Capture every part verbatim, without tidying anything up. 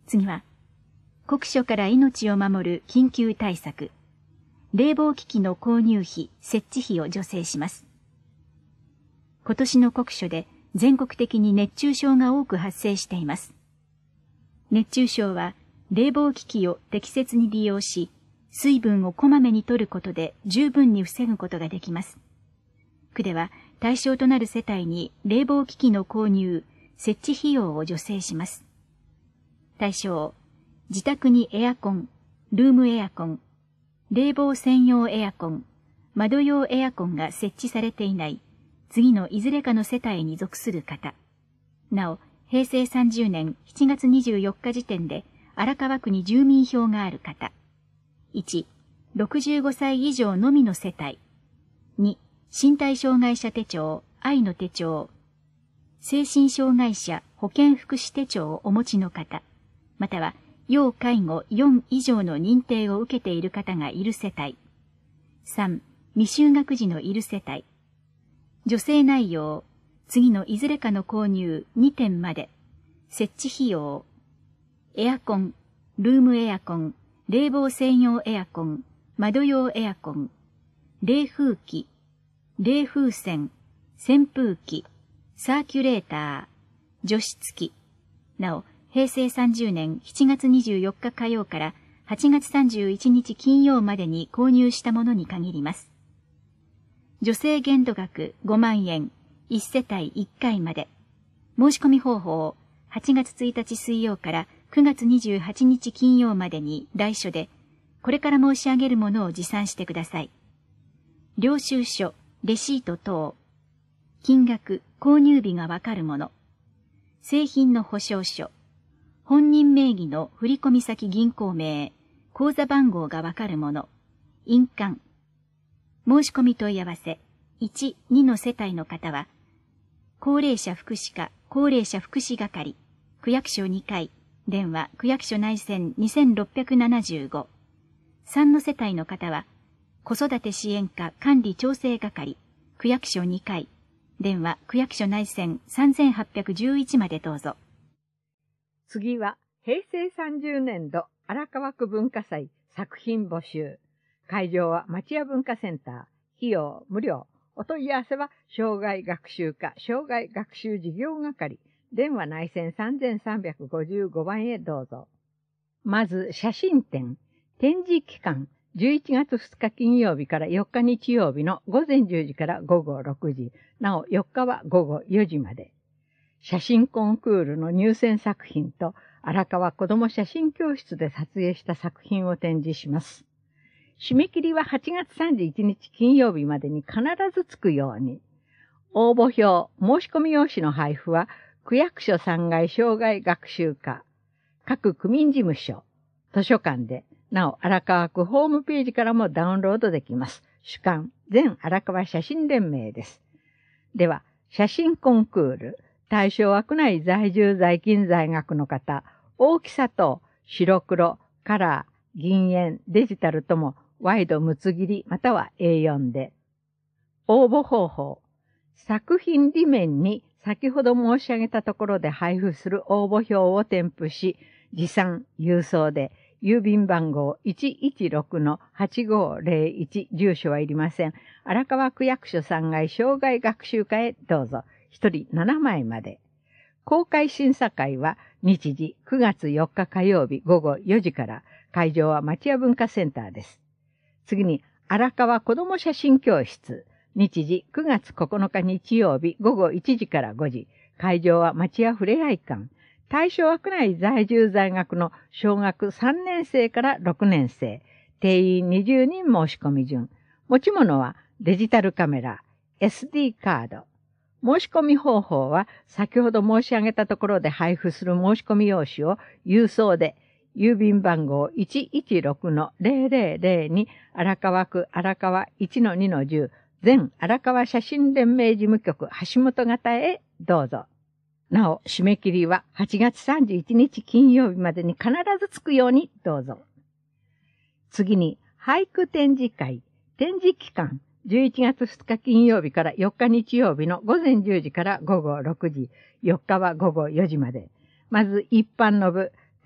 次は、国書から命を守る緊急対策。冷房機器の購入費、設置費を助成します。今年の国書で全国的に熱中症が多く発生しています。熱中症は冷房機器を適切に利用し、水分をこまめに摂ることで十分に防ぐことができます。区では対象となる世帯に冷房機器の購入、設置費用を助成します。対象、自宅にエアコン、ルームエアコン、冷房専用エアコン、窓用エアコンが設置されていない次のいずれかの世帯に属する方。なお、へいせいさんじゅうねんしちがつにじゅうよっか時点で荒川区に住民票がある方。いち、ろくじゅうごさい以上のみの世帯。に、身体障害者手帳、愛の手帳。精神障害者保健福祉手帳をお持ちの方。または、要介護よん以上の認定を受けている方がいる世帯。さん、未就学児のいる世帯。助成内容、次のいずれかの購入にてんまで。設置費用、エアコン、ルームエアコン、冷房専用エアコン、窓用エアコン、冷風機、冷風扇、扇風機、サーキュレーター、除湿機。なお、へいせいさんじゅうねんしちがつにじゅうよっか火曜からはちがつさんじゅういちにち金曜までに購入したものに限ります。助成限度額ごまんえん、いち世帯いっかいまで。申し込み方法、はちがつついたち水曜からくがつにじゅうはちにち金曜までに来所で、これから申し上げるものを持参してください。領収書、レシート等、金額、購入日がわかるもの、製品の保証書、本人名義の振込先銀行名、口座番号がわかるもの、印鑑。申し込み問い合わせ、いち、にの世帯の方は、高齢者福祉課、高齢者福祉係、区役所にかい、電話、区役所内線にせんろっぴゃくななじゅうご。さんの世帯の方は、子育て支援課管理調整係、区役所にかい、電話、区役所内線さんぜんはっぴゃくじゅういちまでどうぞ。 次は、へいせいさんじゅうねんど荒川区文化祭作品募集。会場は町屋文化センター。費用無料。お問い合わせは、障害学習課障害学習事業係。電話内線さんぜんさんびゃくごじゅうごばんへどうぞ。まず、写真展。展示期間。じゅういちがつふつか金曜日からよっか日曜日のごぜんじゅうじからごごろくじ。なお、よっかはごごよじまで。写真コンクールの入選作品と荒川子ども写真教室で撮影した作品を展示します。締め切りははちがつさんじゅういちにち金曜日までに必ずつくように。応募表、申し込み用紙の配布は区役所さんがい障害学習課、各区民事務所、図書館で、なお荒川区ホームページからもダウンロードできます。主管、全荒川写真連盟です。では、写真コンクール。対象は区内在住在勤在学の方、大きさと白黒、カラー、銀塩、デジタルともワイドむつ切りまたは エーよん で。応募方法。作品裏面に先ほど申し上げたところで配布する応募表を添付し、持参、郵送で、郵便番号 いちいちろくのはちごぜろいち、住所はいりません。荒川区役所さんがい障害学習課へどうぞ。一人ななまいまで。公開審査会は日時くがつよっか火曜日ごごよじから、会場は町屋文化センターです。次に、荒川子ども写真教室。日時くがつここのか日曜日ごごいちじからごじ。会場は町屋ふれあい館。対象は区内在住在学の小学さんねんせいからろくねんせい。定員にじゅうにん申し込み順。持ち物はデジタルカメラ、エスディー カード。申し込み方法は先ほど申し上げたところで配布する申し込み用紙を郵送で、郵便番号 いちいちろくのぜろぜろぜろに荒川区荒川 いちのにのじゅう全荒川写真連盟事務局橋本方へどうぞ。なお、締め切りははちがつさんじゅういちにち金曜日までに必ずつくようにどうぞ。次に、俳句展示会。展示期間。じゅういちがつふつか金曜日からよっか日曜日のごぜんじゅうじからごごろくじ。よっかはごごよじまで。まず一般の部。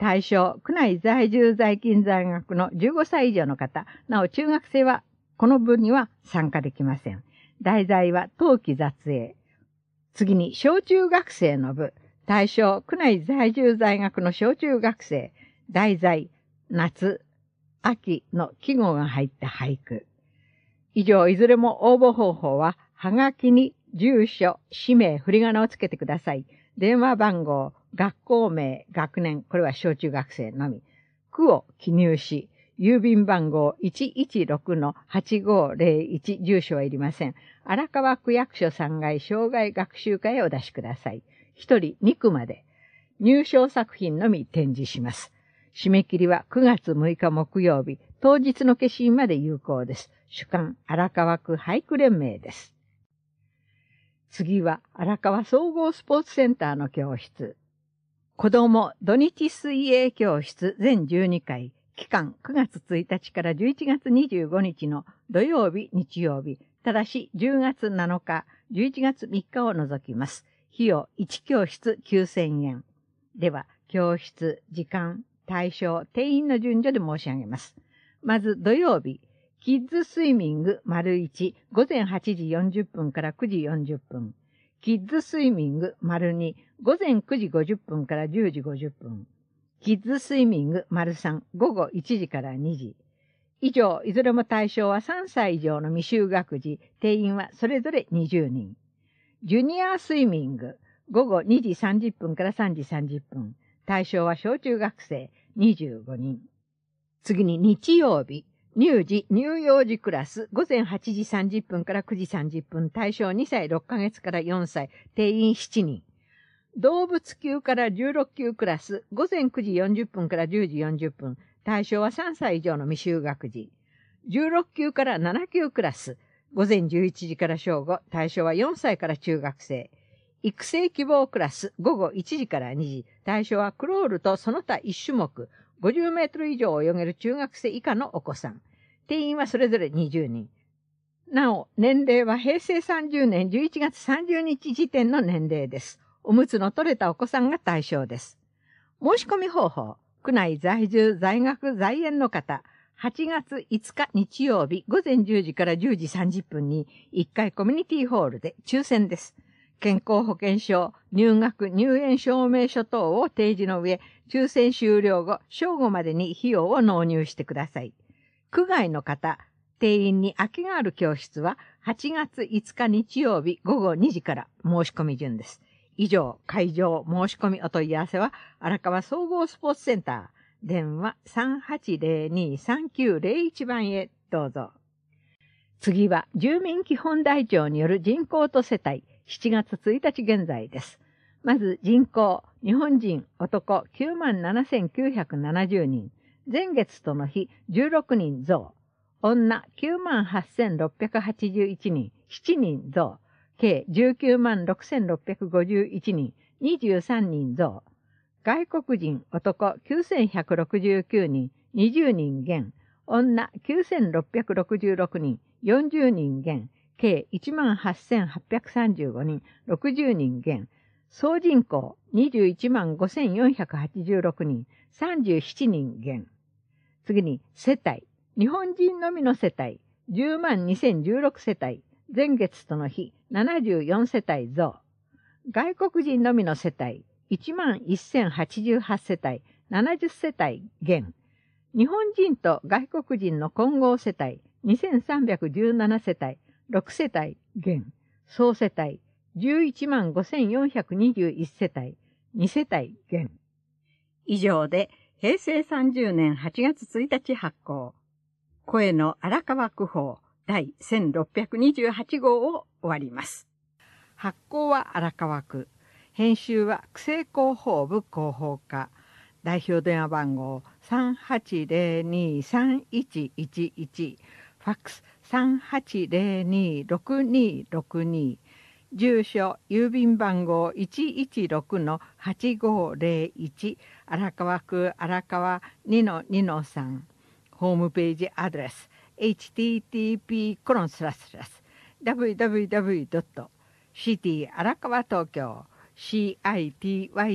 対象、区内在住在勤在学のじゅうごさい以上の方、なお中学生はこの部には参加できません。題材は冬季雑営。次に小中学生の部、対象、区内在住在学の小中学生、題材、夏、秋の季語が入った俳句。以上、いずれも応募方法は、はがきに住所、氏名、振り仮名をつけてください。電話番号、学校名、学年、これは小中学生のみ。区を記入し、郵便番号 いちいちろくのはちごーぜろいち、住所はいりません。荒川区役所さんがい障害学習課へお出しください。ひとりにくまで。入賞作品のみ展示します。締め切りはくがつむいか木曜日、当日の消印まで有効です。主幹、荒川区俳句連盟です。次は荒川総合スポーツセンターの教室。子ども土日水泳教室全じゅうにかい、期間くがつついたちからじゅういちがつにじゅうごにちの土曜日、日曜日、ただしじゅうがつなのか、じゅういちがつみっかを除きます。費用いちきょうしつきゅうせんえん。では、教室、時間、対象、定員の順序で申し上げます。まず土曜日、キッズスイミング丸いち、午前はちじよんじゅっぷんからくじよんじゅっぷん。キッズスイミング丸に、午前くじごじゅっぷんからじゅうじごじゅっぷん。キッズスイミング丸さん、午後いちじからにじ。以上、いずれも対象はさんさい以上の未就学児、定員はそれぞれにじゅうにん。ジュニアスイミング、午後にじさんじゅっぷんからさんじさんじゅっぷん。対象は小中学生にじゅうごにん。次に日曜日。乳児、乳幼児クラス、午前はちじさんじゅっぷんからくじさんじゅっぷん、対象にさいろっかげつからよんさい、定員しちにん。動物級からじゅうろっきゅうクラス、午前くじよんじゅっぷんからじゅうじよんじゅっぷん、対象はさんさい以上の未就学児。じゅうろっきゅうからななきゅうクラス、午前じゅういちじから正午、対象はよんさいから中学生。育成希望クラス、午後いちじからにじ、対象はクロールとその他いち種目、ごじゅうメートル以上泳げる中学生以下のお子さん。定員はそれぞれにじゅうにん。なお、年齢はへいせいさんじゅうねんじゅういちがつさんじゅうにち時点の年齢です。おむつの取れたお子さんが対象です。申し込み方法。区内在住、在学、在園の方。はちがついつか日曜日午前じゅうじからじゅうじさんじゅっぷんにいっかいコミュニティホールで抽選です。健康保険証、入学、入園証明書等を提示の上、抽選終了後、正午までに費用を納入してください。区外の方、定員に空きがある教室ははちがついつか日曜日午後にじから申し込み順です。以上、会場申し込みお問い合わせは荒川総合スポーツセンター、電話 さんはちぜろに さんきゅうぜろいち 番へどうぞ。次は住民基本台帳による人口と世帯、しちがつついたち現在です。まず人口、日本人、男 きゅうまんななせんきゅうひゃくななじゅうにん、前月との日じゅうろくにん増、女 きゅうまんはっせんろっぴゃくはちじゅういちにん、しちにん増、計 じゅうきゅうまんろくせんろっぴゃくごじゅういちにん、にじゅうさんにん増、外国人、男きゅうせんひゃくろくじゅうきゅうにん、にじゅうにん減、女きゅうせんろっぴゃくろくじゅうろくにん、よんじゅうにん減、計 いちまんはっせんはっぴゃくさんじゅうごにん、ろくじゅうにん減、総人口にじゅういちまんごせんよんひゃくはちじゅうろくにん、さんじゅうななにん減。次に世帯、日本人のみの世帯、じゅうまんにせんじゅうろくせたい、前月との日ななじゅうよんせたい増。外国人のみの世帯、いちまんせんはちじゅうはち世帯、ななじゅっせたい減。日本人と外国人の混合世帯、にせんさんびゃくじゅうななせたい、ろくせたい減。総世帯、じゅういちまんごせんよんひゃくにじゅういち世帯、に世帯減。以上で、へいせいさんじゅうねんはちがつついたち発行。声の荒川区報第せんろっぴゃくにじゅうはちごうを終わります。発行は荒川区。編集は区政広報部広報課。代表電話番号 さんはちぜろに さんいちいちいち。ファックス さんはちぜろに ろくにろくに。住所、郵便番号 いちいちろくのはちごぜろいち、荒川区荒川 にのにのさん。ホームページアドレス、エイチティーティーピーコロンスラススラス ダブリューダブリューダブリュードットシティ荒川東京 シーアイティーワイドッ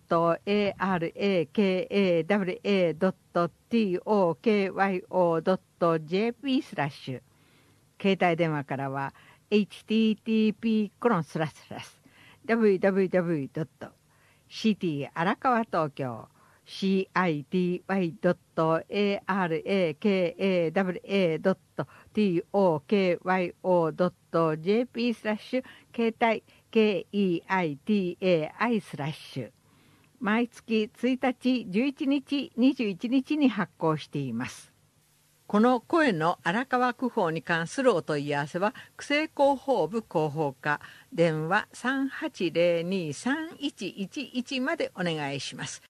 ト エーアールエーケーエーダブリューエードットティーオーケーワイオードットジェーピー スラッシュ。携帯電話からは エイチティーティーピーコロンスラスラス ダブリューダブリューダブリュードットシティ荒川東京 シーアイティーワイドットエーアールエーケーエーダブリューエードットティーオーケーワイオードットジェーピー スラッシュ携帯 ケーイーアイティーエーアイ スラッシュ。毎月ついたち、じゅういちにち、にじゅういちにちに発行しています。この声の荒川区報に関するお問い合わせは、区政広報部広報課、電話 さんはちゼロに さんいちいちいち までお願いします。